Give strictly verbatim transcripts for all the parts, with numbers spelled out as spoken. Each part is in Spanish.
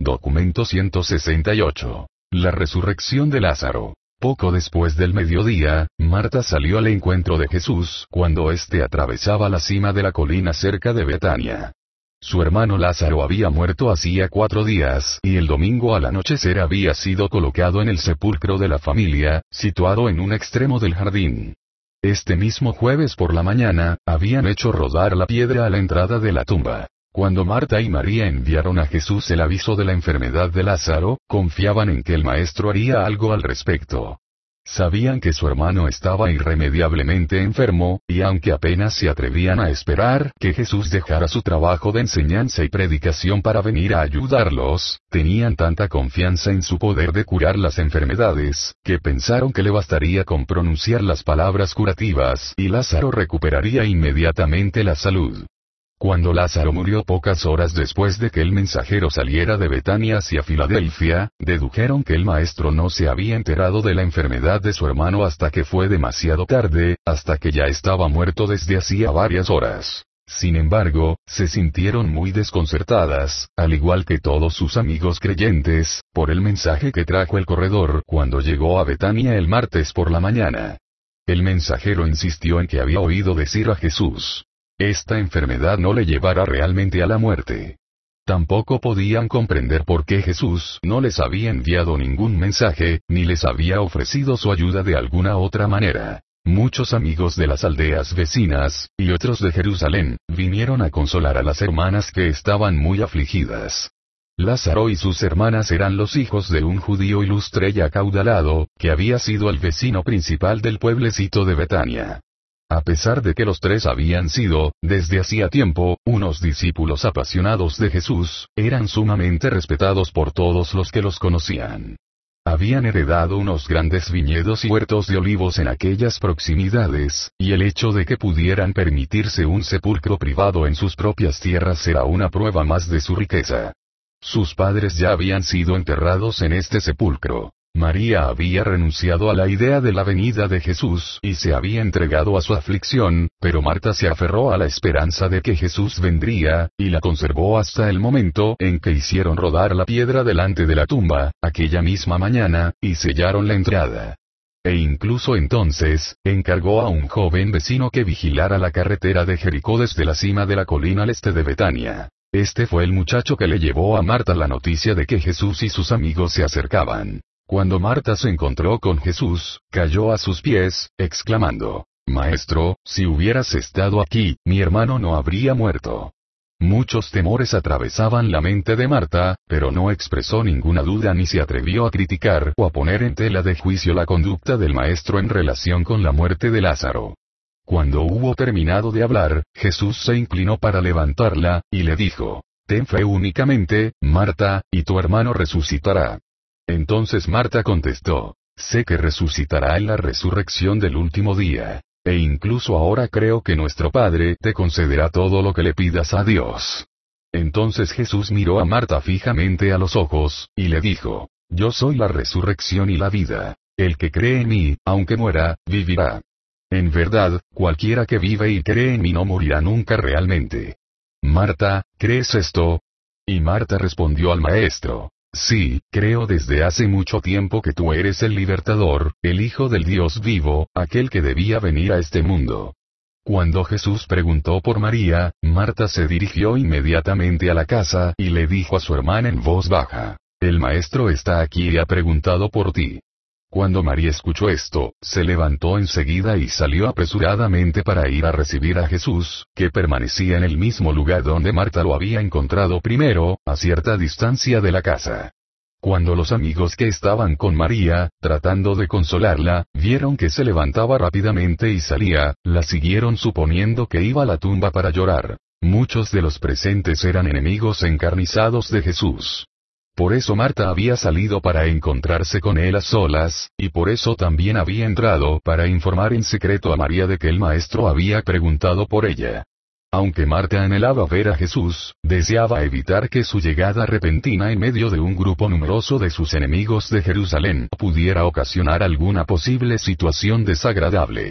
Documento ciento sesenta y ocho. La resurrección de Lázaro. Poco después del mediodía, Marta salió al encuentro de Jesús cuando éste atravesaba la cima de la colina cerca de Betania. Su hermano Lázaro había muerto hacía cuatro días y el domingo al anochecer había sido colocado en el sepulcro de la familia, situado en un extremo del jardín. Este mismo jueves por la mañana, habían hecho rodar la piedra a la entrada de la tumba. Cuando Marta y María enviaron a Jesús el aviso de la enfermedad de Lázaro, confiaban en que el maestro haría algo al respecto. Sabían que su hermano estaba irremediablemente enfermo, y aunque apenas se atrevían a esperar que Jesús dejara su trabajo de enseñanza y predicación para venir a ayudarlos, tenían tanta confianza en su poder de curar las enfermedades, que pensaron que le bastaría con pronunciar las palabras curativas y Lázaro recuperaría inmediatamente la salud. Cuando Lázaro murió pocas horas después de que el mensajero saliera de Betania hacia Filadelfia, dedujeron que el maestro no se había enterado de la enfermedad de su hermano hasta que fue demasiado tarde, hasta que ya estaba muerto desde hacía varias horas. Sin embargo, se sintieron muy desconcertadas, al igual que todos sus amigos creyentes, por el mensaje que trajo el corredor cuando llegó a Betania el martes por la mañana. El mensajero insistió en que había oído decir a Jesús: esta enfermedad no le llevará realmente a la muerte. Tampoco podían comprender por qué Jesús no les había enviado ningún mensaje, ni les había ofrecido su ayuda de alguna otra manera. Muchos amigos de las aldeas vecinas, y otros de Jerusalén, vinieron a consolar a las hermanas que estaban muy afligidas. Lázaro y sus hermanas eran los hijos de un judío ilustre y acaudalado, que había sido el vecino principal del pueblecito de Betania. A pesar de que los tres habían sido, desde hacía tiempo, unos discípulos apasionados de Jesús, eran sumamente respetados por todos los que los conocían. Habían heredado unos grandes viñedos y huertos de olivos en aquellas proximidades, y el hecho de que pudieran permitirse un sepulcro privado en sus propias tierras era una prueba más de su riqueza. Sus padres ya habían sido enterrados en este sepulcro. María había renunciado a la idea de la venida de Jesús y se había entregado a su aflicción, pero Marta se aferró a la esperanza de que Jesús vendría, y la conservó hasta el momento en que hicieron rodar la piedra delante de la tumba, aquella misma mañana, y sellaron la entrada. E incluso entonces, encargó a un joven vecino que vigilara la carretera de Jericó desde la cima de la colina al este de Betania. Este fue el muchacho que le llevó a Marta la noticia de que Jesús y sus amigos se acercaban. Cuando Marta se encontró con Jesús, cayó a sus pies, exclamando: Maestro, si hubieras estado aquí, mi hermano no habría muerto. Muchos temores atravesaban la mente de Marta, pero no expresó ninguna duda ni se atrevió a criticar o a poner en tela de juicio la conducta del maestro en relación con la muerte de Lázaro. Cuando hubo terminado de hablar, Jesús se inclinó para levantarla, y le dijo: Ten fe únicamente, Marta, y tu hermano resucitará. Entonces Marta contestó: Sé que resucitará en la resurrección del último día. E incluso ahora creo que nuestro Padre te concederá todo lo que le pidas a Dios. Entonces Jesús miró a Marta fijamente a los ojos, y le dijo: Yo soy la resurrección y la vida. El que cree en mí, aunque muera, vivirá. En verdad, cualquiera que vive y cree en mí no morirá nunca realmente. Marta, ¿crees esto? Y Marta respondió al Maestro: Sí, creo desde hace mucho tiempo que tú eres el libertador, el Hijo del Dios vivo, aquel que debía venir a este mundo. Cuando Jesús preguntó por María, Marta se dirigió inmediatamente a la casa y le dijo a su hermana en voz baja: El maestro está aquí y ha preguntado por ti. Cuando María escuchó esto, se levantó enseguida y salió apresuradamente para ir a recibir a Jesús, que permanecía en el mismo lugar donde Marta lo había encontrado primero, a cierta distancia de la casa. Cuando los amigos que estaban con María, tratando de consolarla, vieron que se levantaba rápidamente y salía, la siguieron suponiendo que iba a la tumba para llorar. Muchos de los presentes eran enemigos encarnizados de Jesús. Por eso Marta había salido para encontrarse con él a solas, y por eso también había entrado para informar en secreto a María de que el maestro había preguntado por ella. Aunque Marta anhelaba ver a Jesús, deseaba evitar que su llegada repentina en medio de un grupo numeroso de sus enemigos de Jerusalén pudiera ocasionar alguna posible situación desagradable.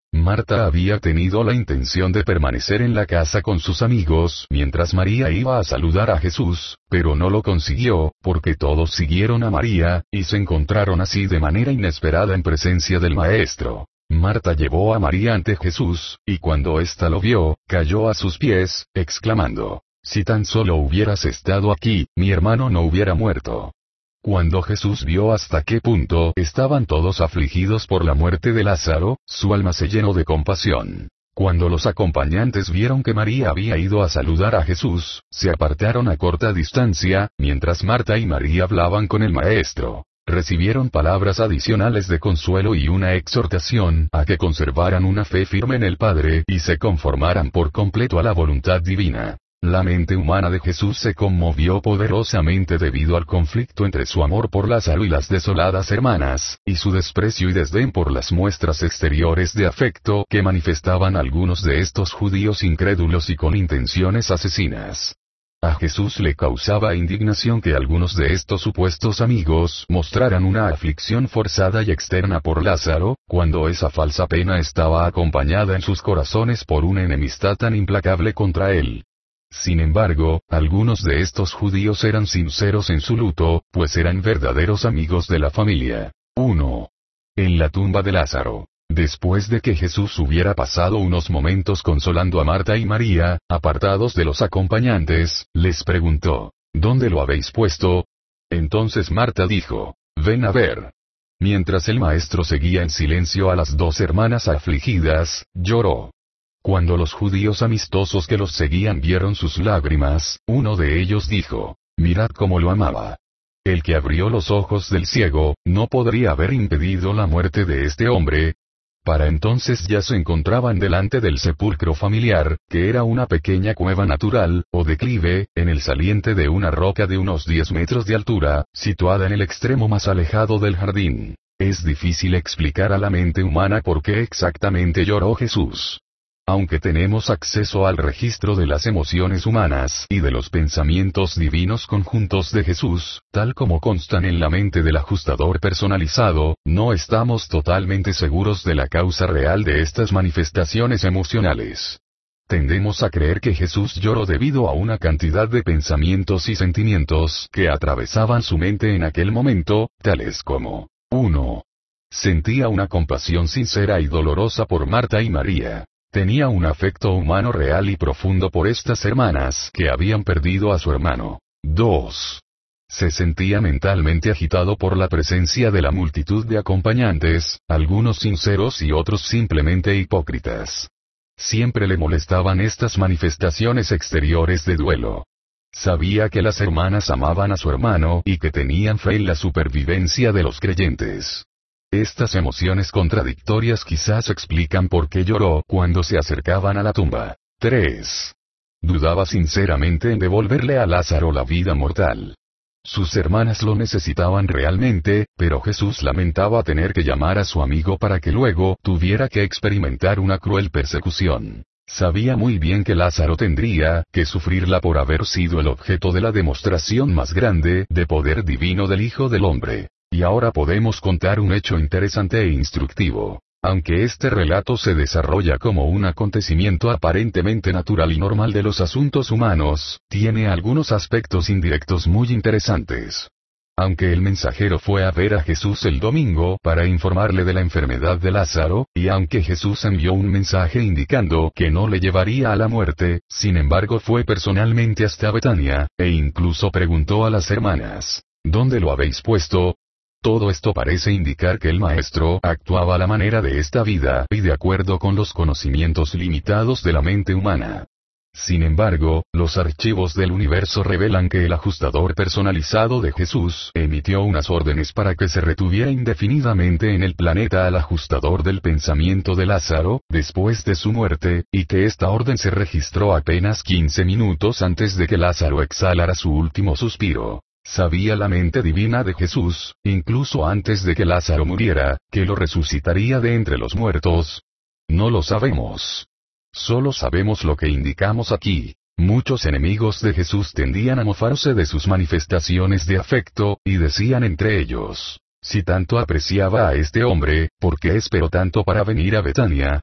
Marta había tenido la intención de permanecer en la casa con sus amigos mientras María iba a saludar a Jesús, pero no lo consiguió, porque todos siguieron a María, y se encontraron así de manera inesperada en presencia del Maestro. Marta llevó a María ante Jesús, y cuando ésta lo vio, cayó a sus pies, exclamando: «Si tan solo hubieras estado aquí, mi hermano no hubiera muerto». Cuando Jesús vio hasta qué punto estaban todos afligidos por la muerte de Lázaro, su alma se llenó de compasión. Cuando los acompañantes vieron que María había ido a saludar a Jesús, se apartaron a corta distancia, mientras Marta y María hablaban con el Maestro. Recibieron palabras adicionales de consuelo y una exhortación a que conservaran una fe firme en el Padre y se conformaran por completo a la voluntad divina. La mente humana de Jesús se conmovió poderosamente debido al conflicto entre su amor por Lázaro y las desoladas hermanas, y su desprecio y desdén por las muestras exteriores de afecto que manifestaban algunos de estos judíos incrédulos y con intenciones asesinas. A Jesús le causaba indignación que algunos de estos supuestos amigos mostraran una aflicción forzada y externa por Lázaro, cuando esa falsa pena estaba acompañada en sus corazones por una enemistad tan implacable contra él. Sin embargo, algunos de estos judíos eran sinceros en su luto, pues eran verdaderos amigos de la familia. uno. En la tumba de Lázaro. Después de que Jesús hubiera pasado unos momentos consolando a Marta y María, apartados de los acompañantes, les preguntó: «¿Dónde lo habéis puesto?». Entonces Marta dijo: «Ven a ver». Mientras el Maestro seguía en silencio a las dos hermanas afligidas, lloró. Cuando los judíos amistosos que los seguían vieron sus lágrimas, uno de ellos dijo: «Mirad cómo lo amaba». El que abrió los ojos del ciego, ¿no podría haber impedido la muerte de este hombre? Para entonces ya se encontraban delante del sepulcro familiar, que era una pequeña cueva natural, o declive, en el saliente de una roca de unos diez metros de altura, situada en el extremo más alejado del jardín. Es difícil explicar a la mente humana por qué exactamente lloró Jesús. Aunque tenemos acceso al registro de las emociones humanas y de los pensamientos divinos conjuntos de Jesús, tal como constan en la mente del ajustador personalizado, no estamos totalmente seguros de la causa real de estas manifestaciones emocionales. Tendemos a creer que Jesús lloró debido a una cantidad de pensamientos y sentimientos que atravesaban su mente en aquel momento, tales como: uno. Sentía una compasión sincera y dolorosa por Marta y María. Tenía un afecto humano real y profundo por estas hermanas que habían perdido a su hermano. dos. Se sentía mentalmente agitado por la presencia de la multitud de acompañantes, algunos sinceros y otros simplemente hipócritas. Siempre le molestaban estas manifestaciones exteriores de duelo. Sabía que las hermanas amaban a su hermano y que tenían fe en la supervivencia de los creyentes. Estas emociones contradictorias quizás explican por qué lloró cuando se acercaban a la tumba. tres. Dudaba sinceramente en devolverle a Lázaro la vida mortal. Sus hermanas lo necesitaban realmente, pero Jesús lamentaba tener que llamar a su amigo para que luego tuviera que experimentar una cruel persecución. Sabía muy bien que Lázaro tendría que sufrirla por haber sido el objeto de la demostración más grande de poder divino del Hijo del Hombre. Y ahora podemos contar un hecho interesante e instructivo. Aunque este relato se desarrolla como un acontecimiento aparentemente natural y normal de los asuntos humanos, tiene algunos aspectos indirectos muy interesantes. Aunque el mensajero fue a ver a Jesús el domingo para informarle de la enfermedad de Lázaro, y aunque Jesús envió un mensaje indicando que no le llevaría a la muerte, sin embargo fue personalmente hasta Betania, e incluso preguntó a las hermanas: ¿dónde lo habéis puesto? Todo esto parece indicar que el Maestro actuaba a la manera de esta vida y de acuerdo con los conocimientos limitados de la mente humana. Sin embargo, los archivos del universo revelan que el ajustador personalizado de Jesús emitió unas órdenes para que se retuviera indefinidamente en el planeta al ajustador del pensamiento de Lázaro, después de su muerte, y que esta orden se registró apenas quince minutos antes de que Lázaro exhalara su último suspiro. Sabía la mente divina de Jesús, incluso antes de que Lázaro muriera, que lo resucitaría de entre los muertos. No lo sabemos. Solo sabemos lo que indicamos aquí. Muchos enemigos de Jesús tendían a mofarse de sus manifestaciones de afecto, y decían entre ellos: si tanto apreciaba a este hombre, ¿por qué esperó tanto para venir a Betania?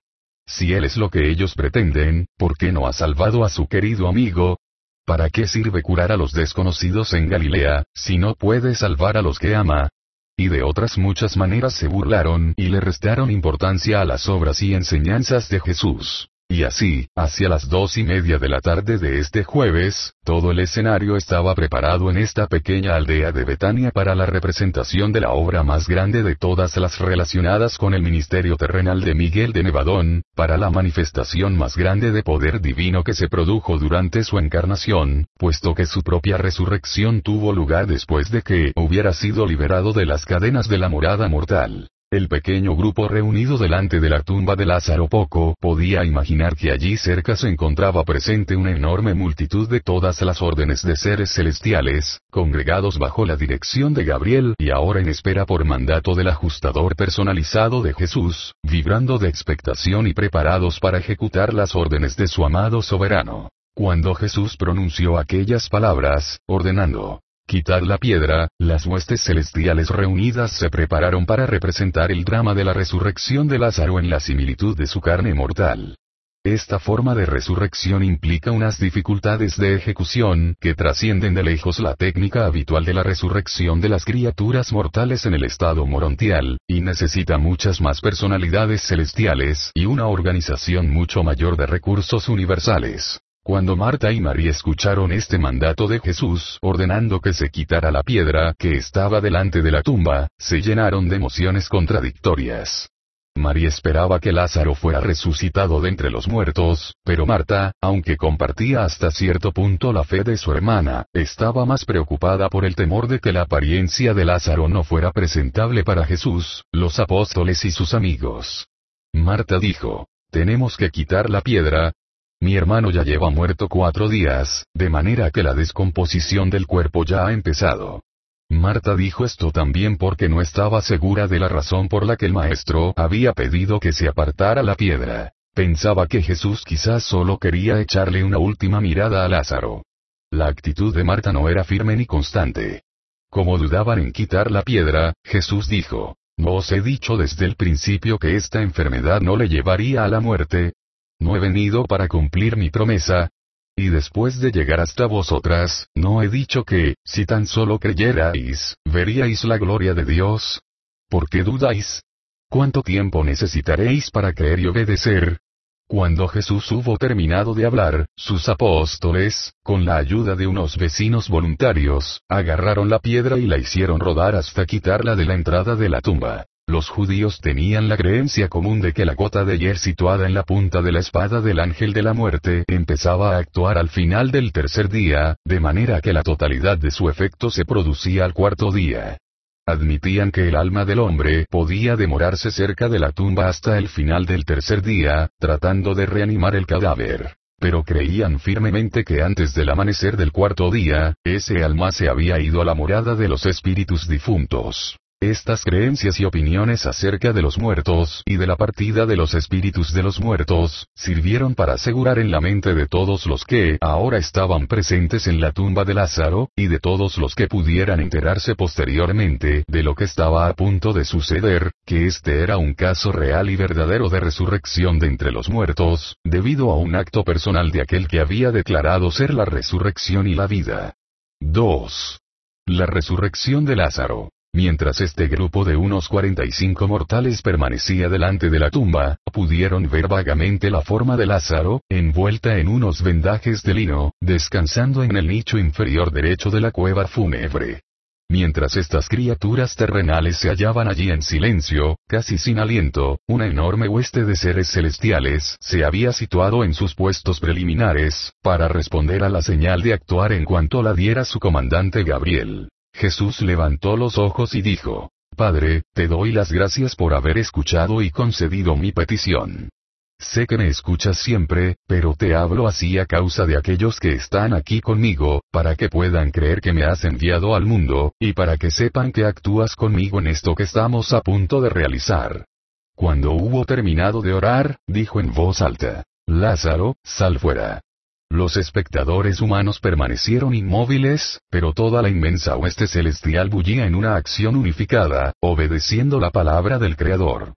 Si él es lo que ellos pretenden, ¿por qué no ha salvado a su querido amigo? ¿Para qué sirve curar a los desconocidos en Galilea, si no puede salvar a los que ama? Y de otras muchas maneras se burlaron y le restaron importancia a las obras y enseñanzas de Jesús. Y así, hacia las dos y media de la tarde de este jueves, todo el escenario estaba preparado en esta pequeña aldea de Betania para la representación de la obra más grande de todas las relacionadas con el ministerio terrenal de Miguel de Nevadón, para la manifestación más grande de poder divino que se produjo durante su encarnación, puesto que su propia resurrección tuvo lugar después de que hubiera sido liberado de las cadenas de la morada mortal. El pequeño grupo reunido delante de la tumba de Lázaro poco podía imaginar que allí cerca se encontraba presente una enorme multitud de todas las órdenes de seres celestiales, congregados bajo la dirección de Gabriel y ahora en espera por mandato del ajustador personalizado de Jesús, vibrando de expectación y preparados para ejecutar las órdenes de su amado soberano. Cuando Jesús pronunció aquellas palabras, ordenando: «Quitad la piedra», las huestes celestiales reunidas se prepararon para representar el drama de la resurrección de Lázaro en la similitud de su carne mortal. Esta forma de resurrección implica unas dificultades de ejecución que trascienden de lejos la técnica habitual de la resurrección de las criaturas mortales en el estado morontial, y necesita muchas más personalidades celestiales y una organización mucho mayor de recursos universales. Cuando Marta y María escucharon este mandato de Jesús ordenando que se quitara la piedra que estaba delante de la tumba, se llenaron de emociones contradictorias. María esperaba que Lázaro fuera resucitado de entre los muertos, pero Marta, aunque compartía hasta cierto punto la fe de su hermana, estaba más preocupada por el temor de que la apariencia de Lázaro no fuera presentable para Jesús, los apóstoles y sus amigos. Marta dijo: «Tenemos que quitar la piedra. Mi hermano ya lleva muerto cuatro días, de manera que la descomposición del cuerpo ya ha empezado». Marta dijo esto también porque no estaba segura de la razón por la que el maestro había pedido que se apartara la piedra. Pensaba que Jesús quizás solo quería echarle una última mirada a Lázaro. La actitud de Marta no era firme ni constante. Como dudaban en quitar la piedra, Jesús dijo: «¿No os he dicho desde el principio que esta enfermedad no le llevaría a la muerte? ¿No he venido para cumplir mi promesa? Y después de llegar hasta vosotras, ¿no he dicho que, si tan solo creyerais, veríais la gloria de Dios? ¿Por qué dudáis? ¿Cuánto tiempo necesitaréis para creer y obedecer?». Cuando Jesús hubo terminado de hablar, sus apóstoles, con la ayuda de unos vecinos voluntarios, agarraron la piedra y la hicieron rodar hasta quitarla de la entrada de la tumba. Los judíos tenían la creencia común de que la gota de hier situada en la punta de la espada del ángel de la muerte empezaba a actuar al final del tercer día, de manera que la totalidad de su efecto se producía al cuarto día. Admitían que el alma del hombre podía demorarse cerca de la tumba hasta el final del tercer día, tratando de reanimar el cadáver. Pero creían firmemente que antes del amanecer del cuarto día, ese alma se había ido a la morada de los espíritus difuntos. Estas creencias y opiniones acerca de los muertos y de la partida de los espíritus de los muertos, sirvieron para asegurar en la mente de todos los que ahora estaban presentes en la tumba de Lázaro, y de todos los que pudieran enterarse posteriormente de lo que estaba a punto de suceder, que este era un caso real y verdadero de resurrección de entre los muertos, debido a un acto personal de aquel que había declarado ser la resurrección y la vida. dos. La resurrección de Lázaro. Mientras este grupo de unos cuarenta y cinco mortales permanecía delante de la tumba, pudieron ver vagamente la forma de Lázaro, envuelta en unos vendajes de lino, descansando en el nicho inferior derecho de la cueva fúnebre. Mientras estas criaturas terrenales se hallaban allí en silencio, casi sin aliento, una enorme hueste de seres celestiales se había situado en sus puestos preliminares, para responder a la señal de actuar en cuanto la diera su comandante Gabriel. Jesús levantó los ojos y dijo: «Padre, te doy las gracias por haber escuchado y concedido mi petición. Sé que me escuchas siempre, pero te hablo así a causa de aquellos que están aquí conmigo, para que puedan creer que me has enviado al mundo, y para que sepan que actúas conmigo en esto que estamos a punto de realizar». Cuando hubo terminado de orar, dijo en voz alta: «Lázaro, sal fuera». Los espectadores humanos permanecieron inmóviles, pero toda la inmensa hueste celestial bullía en una acción unificada, obedeciendo la palabra del Creador.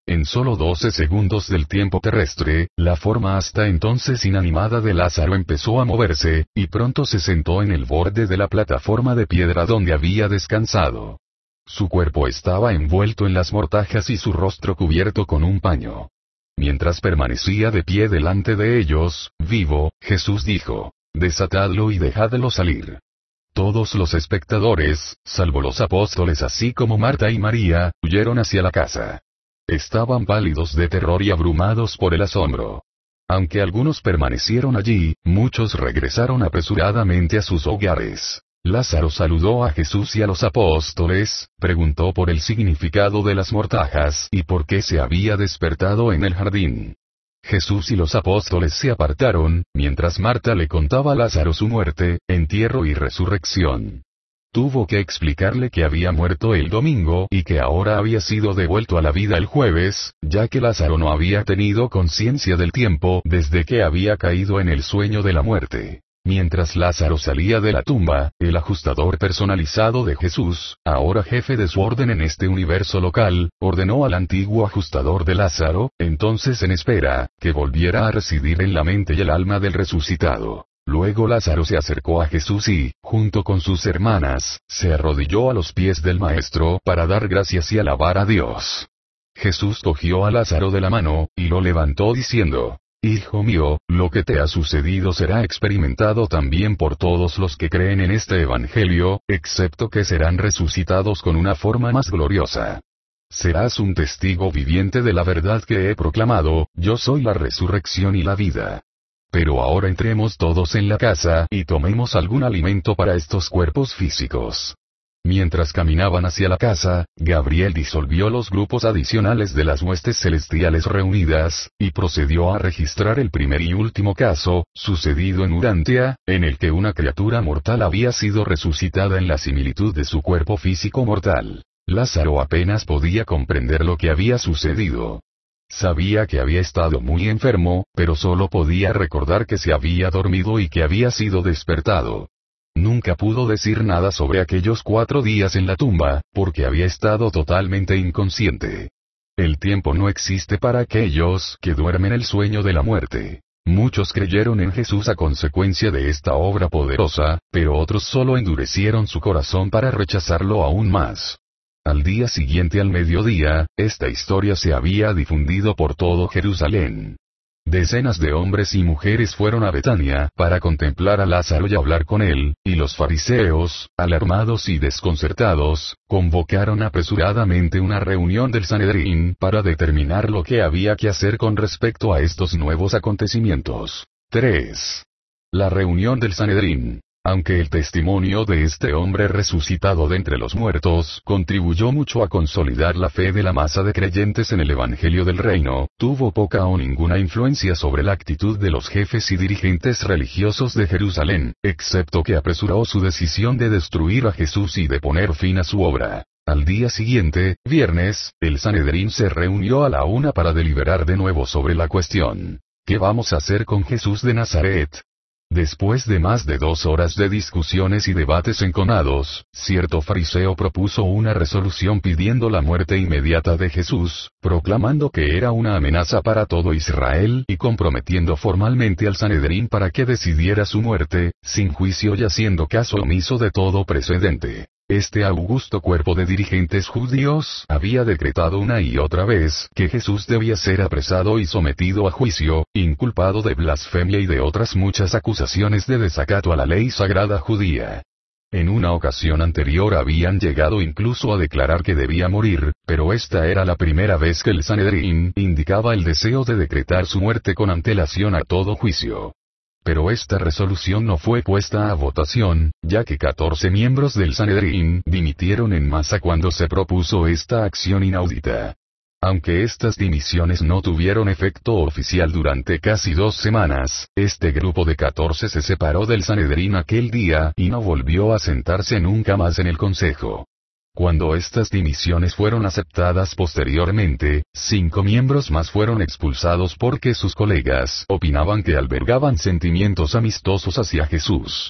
En solo doce segundos del tiempo terrestre, la forma hasta entonces inanimada de Lázaro empezó a moverse, y pronto se sentó en el borde de la plataforma de piedra donde había descansado. Su cuerpo estaba envuelto en las mortajas y su rostro cubierto con un paño. Mientras permanecía de pie delante de ellos, vivo, Jesús dijo: «Desatadlo y dejadlo salir». Todos los espectadores, salvo los apóstoles así como Marta y María, huyeron hacia la casa. Estaban pálidos de terror y abrumados por el asombro. Aunque algunos permanecieron allí, muchos regresaron apresuradamente a sus hogares. Lázaro saludó a Jesús y a los apóstoles, preguntó por el significado de las mortajas y por qué se había despertado en el jardín. Jesús y los apóstoles se apartaron, mientras Marta le contaba a Lázaro su muerte, entierro y resurrección. Tuvo que explicarle que había muerto el domingo y que ahora había sido devuelto a la vida el jueves, ya que Lázaro no había tenido conciencia del tiempo desde que había caído en el sueño de la muerte. Mientras Lázaro salía de la tumba, el ajustador personalizado de Jesús, ahora jefe de su orden en este universo local, ordenó al antiguo ajustador de Lázaro, entonces en espera, que volviera a residir en la mente y el alma del resucitado. Luego Lázaro se acercó a Jesús y, junto con sus hermanas, se arrodilló a los pies del Maestro para dar gracias y alabar a Dios. Jesús cogió a Lázaro de la mano, y lo levantó diciendo: «Hijo mío, lo que te ha sucedido será experimentado también por todos los que creen en este Evangelio, excepto que serán resucitados con una forma más gloriosa. Serás un testigo viviente de la verdad que he proclamado, yo soy la resurrección y la vida. Pero ahora entremos todos en la casa y tomemos algún alimento para estos cuerpos físicos». Mientras caminaban hacia la casa, Gabriel disolvió los grupos adicionales de las huestes celestiales reunidas, y procedió a registrar el primer y último caso, sucedido en Urantia, en el que una criatura mortal había sido resucitada en la similitud de su cuerpo físico mortal. Lázaro apenas podía comprender lo que había sucedido. Sabía que había estado muy enfermo, pero solo podía recordar que se había dormido y que había sido despertado. Nunca pudo decir nada sobre aquellos cuatro días en la tumba, porque había estado totalmente inconsciente. El tiempo no existe para aquellos que duermen el sueño de la muerte. Muchos creyeron en Jesús a consecuencia de esta obra poderosa, pero otros solo endurecieron su corazón para rechazarlo aún más. Al día siguiente al mediodía, esta historia se había difundido por todo Jerusalén. Decenas de hombres y mujeres fueron a Betania para contemplar a Lázaro y hablar con él, y los fariseos, alarmados y desconcertados, convocaron apresuradamente una reunión del Sanedrín para determinar lo que había que hacer con respecto a estos nuevos acontecimientos. tres. La reunión del Sanedrín. Aunque el testimonio de este hombre resucitado de entre los muertos contribuyó mucho a consolidar la fe de la masa de creyentes en el Evangelio del Reino, tuvo poca o ninguna influencia sobre la actitud de los jefes y dirigentes religiosos de Jerusalén, excepto que apresuró su decisión de destruir a Jesús y de poner fin a su obra. Al día siguiente, viernes, el Sanedrín se reunió a la una para deliberar de nuevo sobre la cuestión: ¿qué vamos a hacer con Jesús de Nazaret? Después de más de dos horas de discusiones y debates enconados, cierto fariseo propuso una resolución pidiendo la muerte inmediata de Jesús, proclamando que era una amenaza para todo Israel y comprometiendo formalmente al Sanedrín para que decidiera su muerte, sin juicio y haciendo caso omiso de todo precedente. Este augusto cuerpo de dirigentes judíos había decretado una y otra vez que Jesús debía ser apresado y sometido a juicio, inculpado de blasfemia y de otras muchas acusaciones de desacato a la ley sagrada judía. En una ocasión anterior habían llegado incluso a declarar que debía morir, pero esta era la primera vez que el Sanedrín indicaba el deseo de decretar su muerte con antelación a todo juicio. Pero esta resolución no fue puesta a votación, ya que catorce miembros del Sanedrín dimitieron en masa cuando se propuso esta acción inaudita. Aunque estas dimisiones no tuvieron efecto oficial durante casi dos semanas, este grupo de catorce se separó del Sanedrín aquel día y no volvió a sentarse nunca más en el consejo. Cuando estas dimisiones fueron aceptadas posteriormente, cinco miembros más fueron expulsados porque sus colegas opinaban que albergaban sentimientos amistosos hacia Jesús.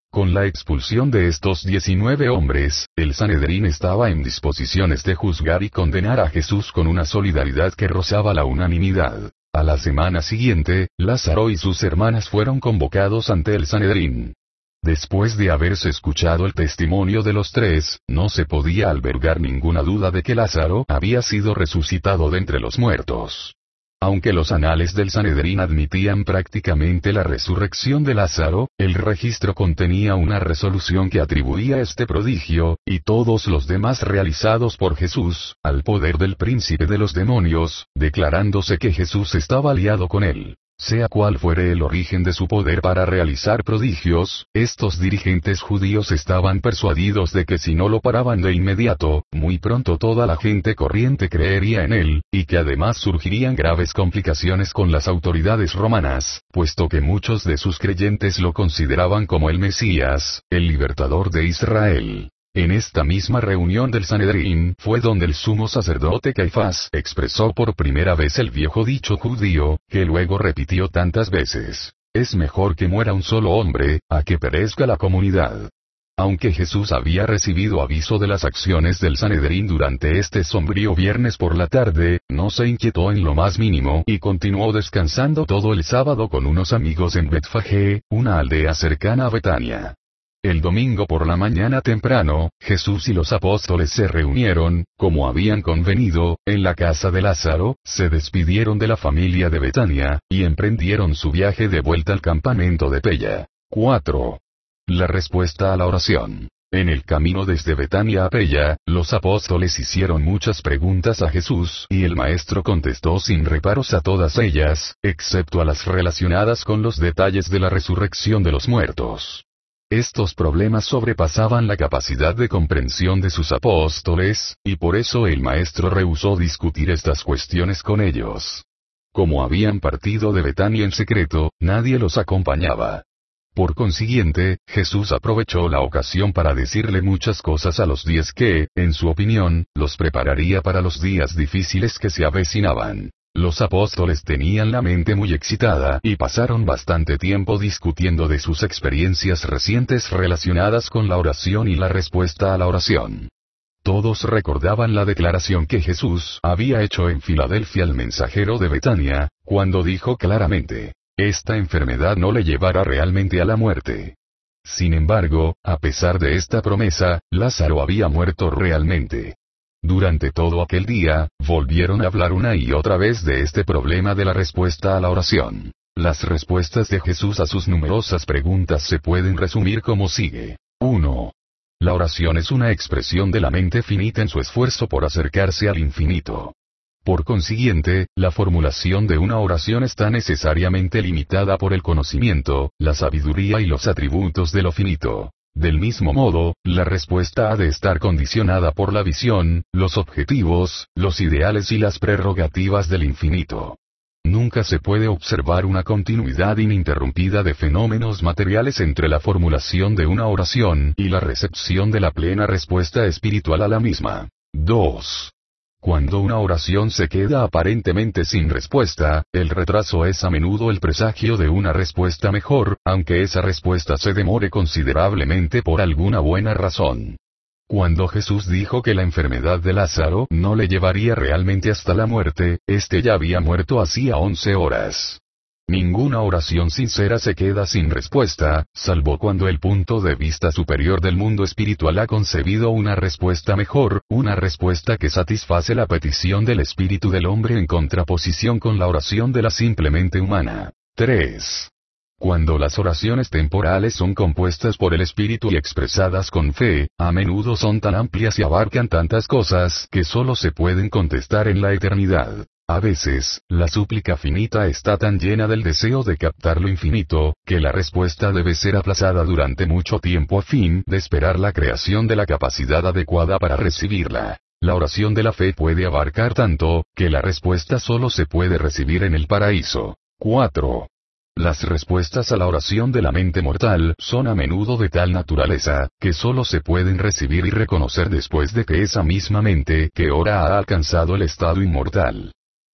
Con la expulsión de estos diecinueve hombres, el Sanedrín estaba en disposiciones de juzgar y condenar a Jesús con una solidaridad que rozaba la unanimidad. A la semana siguiente, Lázaro y sus hermanas fueron convocados ante el Sanedrín. Después de haberse escuchado el testimonio de los tres, no se podía albergar ninguna duda de que Lázaro había sido resucitado de entre los muertos. Aunque los anales del Sanedrín admitían prácticamente la resurrección de Lázaro, el registro contenía una resolución que atribuía este prodigio, y todos los demás realizados por Jesús, al poder del príncipe de los demonios, declarándose que Jesús estaba aliado con él. Sea cual fuere el origen de su poder para realizar prodigios, estos dirigentes judíos estaban persuadidos de que si no lo paraban de inmediato, muy pronto toda la gente corriente creería en él, y que además surgirían graves complicaciones con las autoridades romanas, puesto que muchos de sus creyentes lo consideraban como el Mesías, el libertador de Israel. En esta misma reunión del Sanedrín fue donde el sumo sacerdote Caifás expresó por primera vez el viejo dicho judío, que luego repitió tantas veces: es mejor que muera un solo hombre, a que perezca la comunidad. Aunque Jesús había recibido aviso de las acciones del Sanedrín durante este sombrío viernes por la tarde, no se inquietó en lo más mínimo y continuó descansando todo el sábado con unos amigos en Betfagé, una aldea cercana a Betania. El domingo por la mañana temprano, Jesús y los apóstoles se reunieron, como habían convenido, en la casa de Lázaro, se despidieron de la familia de Betania, y emprendieron su viaje de vuelta al campamento de Pella. cuatro. La respuesta a la oración. En el camino desde Betania a Pella, los apóstoles hicieron muchas preguntas a Jesús y el Maestro contestó sin reparos a todas ellas, excepto a las relacionadas con los detalles de la resurrección de los muertos. Estos problemas sobrepasaban la capacidad de comprensión de sus apóstoles, y por eso el Maestro rehusó discutir estas cuestiones con ellos. Como habían partido de Betania en secreto, nadie los acompañaba. Por consiguiente, Jesús aprovechó la ocasión para decirle muchas cosas a los diez que, en su opinión, los prepararía para los días difíciles que se avecinaban. Los apóstoles tenían la mente muy excitada y pasaron bastante tiempo discutiendo de sus experiencias recientes relacionadas con la oración y la respuesta a la oración. Todos recordaban la declaración que Jesús había hecho en Filadelfia al mensajero de Betania, cuando dijo claramente: esta enfermedad no le llevará realmente a la muerte. Sin embargo, a pesar de esta promesa, Lázaro había muerto realmente. Durante todo aquel día, volvieron a hablar una y otra vez de este problema de la respuesta a la oración. Las respuestas de Jesús a sus numerosas preguntas se pueden resumir como sigue. uno. La oración es una expresión de la mente finita en su esfuerzo por acercarse al infinito. Por consiguiente, la formulación de una oración está necesariamente limitada por el conocimiento, la sabiduría y los atributos de lo finito. Del mismo modo, la respuesta ha de estar condicionada por la visión, los objetivos, los ideales y las prerrogativas del infinito. Nunca se puede observar una continuidad ininterrumpida de fenómenos materiales entre la formulación de una oración y la recepción de la plena respuesta espiritual a la misma. dos. Cuando una oración se queda aparentemente sin respuesta, el retraso es a menudo el presagio de una respuesta mejor, aunque esa respuesta se demore considerablemente por alguna buena razón. Cuando Jesús dijo que la enfermedad de Lázaro no le llevaría realmente hasta la muerte, éste ya había muerto hacía once horas. Ninguna oración sincera se queda sin respuesta, salvo cuando el punto de vista superior del mundo espiritual ha concebido una respuesta mejor, una respuesta que satisface la petición del espíritu del hombre en contraposición con la oración de la simplemente humana. tres. Cuando las oraciones temporales son compuestas por el espíritu y expresadas con fe, a menudo son tan amplias y abarcan tantas cosas que solo se pueden contestar en la eternidad. A veces, la súplica finita está tan llena del deseo de captar lo infinito, que la respuesta debe ser aplazada durante mucho tiempo a fin de esperar la creación de la capacidad adecuada para recibirla. La oración de la fe puede abarcar tanto, que la respuesta solo se puede recibir en el paraíso. cuatro. Las respuestas a la oración de la mente mortal son a menudo de tal naturaleza, que solo se pueden recibir y reconocer después de que esa misma mente que ora ha alcanzado el estado inmortal.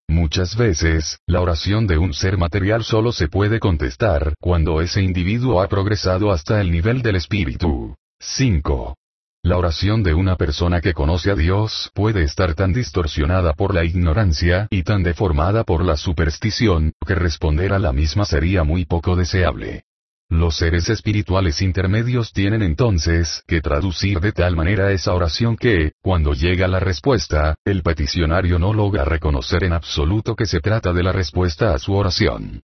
Muchas veces, la oración de un ser material solo se puede contestar cuando ese individuo ha progresado hasta el nivel del espíritu. cinco. La oración de una persona que conoce a Dios puede estar tan distorsionada por la ignorancia y tan deformada por la superstición, que responder a la misma sería muy poco deseable. Los seres espirituales intermedios tienen entonces que traducir de tal manera esa oración que, cuando llega la respuesta, el peticionario no logra reconocer en absoluto que se trata de la respuesta a su oración.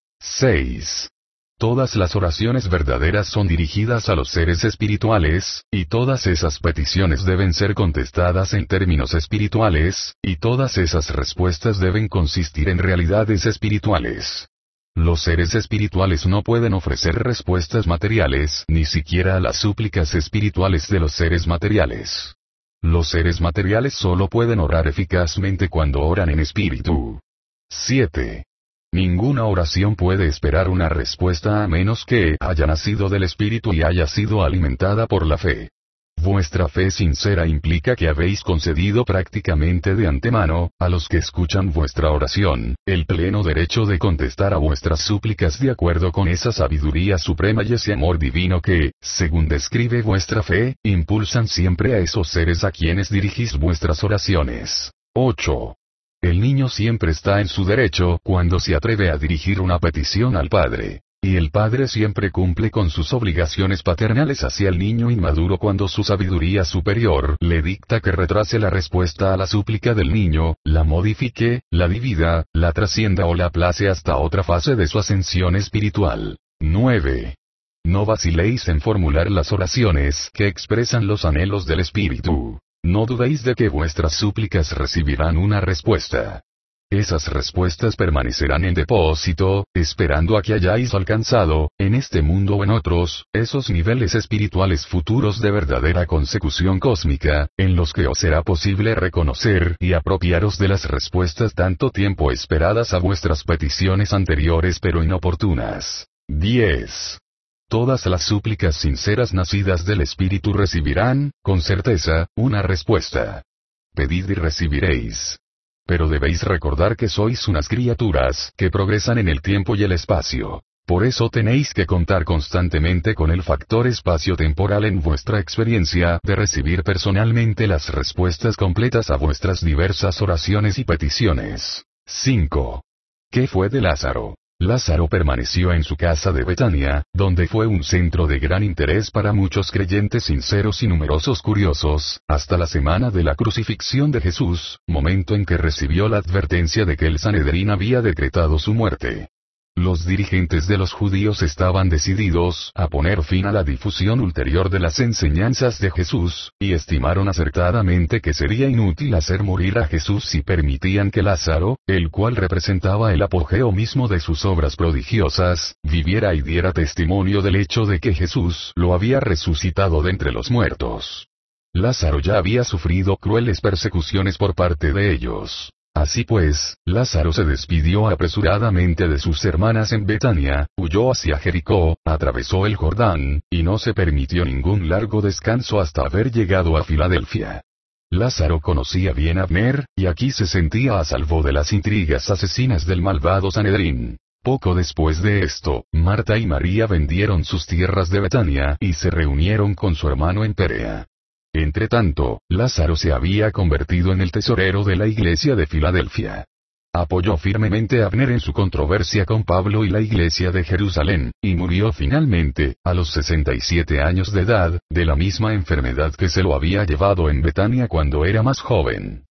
seis. Todas las oraciones verdaderas son dirigidas a los seres espirituales, y todas esas peticiones deben ser contestadas en términos espirituales, y todas esas respuestas deben consistir en realidades espirituales. Los seres espirituales no pueden ofrecer respuestas materiales, ni siquiera a las súplicas espirituales de los seres materiales. Los seres materiales solo pueden orar eficazmente cuando oran en espíritu. siete. Ninguna oración puede esperar una respuesta a menos que haya nacido del espíritu y haya sido alimentada por la fe. Vuestra fe sincera implica que habéis concedido prácticamente de antemano, a los que escuchan vuestra oración, el pleno derecho de contestar a vuestras súplicas de acuerdo con esa sabiduría suprema y ese amor divino que, según describe vuestra fe, impulsan siempre a esos seres a quienes dirigís vuestras oraciones. ocho. El niño siempre está en su derecho cuando se atreve a dirigir una petición al Padre. Y el padre siempre cumple con sus obligaciones paternales hacia el niño inmaduro cuando su sabiduría superior le dicta que retrase la respuesta a la súplica del niño, la modifique, la divida, la trascienda o la aplace hasta otra fase de su ascensión espiritual. nueve. No vaciléis en formular las oraciones que expresan los anhelos del espíritu. No dudéis de que vuestras súplicas recibirán una respuesta. Esas respuestas permanecerán en depósito, esperando a que hayáis alcanzado, en este mundo o en otros, esos niveles espirituales futuros de verdadera consecución cósmica, en los que os será posible reconocer y apropiaros de las respuestas tanto tiempo esperadas a vuestras peticiones anteriores pero inoportunas. diez. Todas las súplicas sinceras nacidas del Espíritu recibirán, con certeza, una respuesta. Pedid y recibiréis. Pero debéis recordar que sois unas criaturas que progresan en el tiempo y el espacio. Por eso tenéis que contar constantemente con el factor espacio-temporal en vuestra experiencia de recibir personalmente las respuestas completas a vuestras diversas oraciones y peticiones. cinco. ¿Qué fue de Lázaro? Lázaro permaneció en su casa de Betania, donde fue un centro de gran interés para muchos creyentes sinceros y numerosos curiosos, hasta la semana de la crucifixión de Jesús, momento en que recibió la advertencia de que el Sanedrín había decretado su muerte. Los dirigentes de los judíos estaban decididos a poner fin a la difusión ulterior de las enseñanzas de Jesús, y estimaron acertadamente que sería inútil hacer morir a Jesús si permitían que Lázaro, el cual representaba el apogeo mismo de sus obras prodigiosas, viviera y diera testimonio del hecho de que Jesús lo había resucitado de entre los muertos. Lázaro ya había sufrido crueles persecuciones por parte de ellos. Así pues, Lázaro se despidió apresuradamente de sus hermanas en Betania, huyó hacia Jericó, atravesó el Jordán, y no se permitió ningún largo descanso hasta haber llegado a Filadelfia. Lázaro conocía bien a Abner, y aquí se sentía a salvo de las intrigas asesinas del malvado Sanedrín. Poco después de esto, Marta y María vendieron sus tierras de Betania y se reunieron con su hermano en Perea. Entretanto, Lázaro se había convertido en el tesorero de la iglesia de Filadelfia. Apoyó firmemente a Abner en su controversia con Pablo y la iglesia de Jerusalén, y murió finalmente, a los sesenta y siete años de edad, de la misma enfermedad que se lo había llevado en Betania cuando era más joven.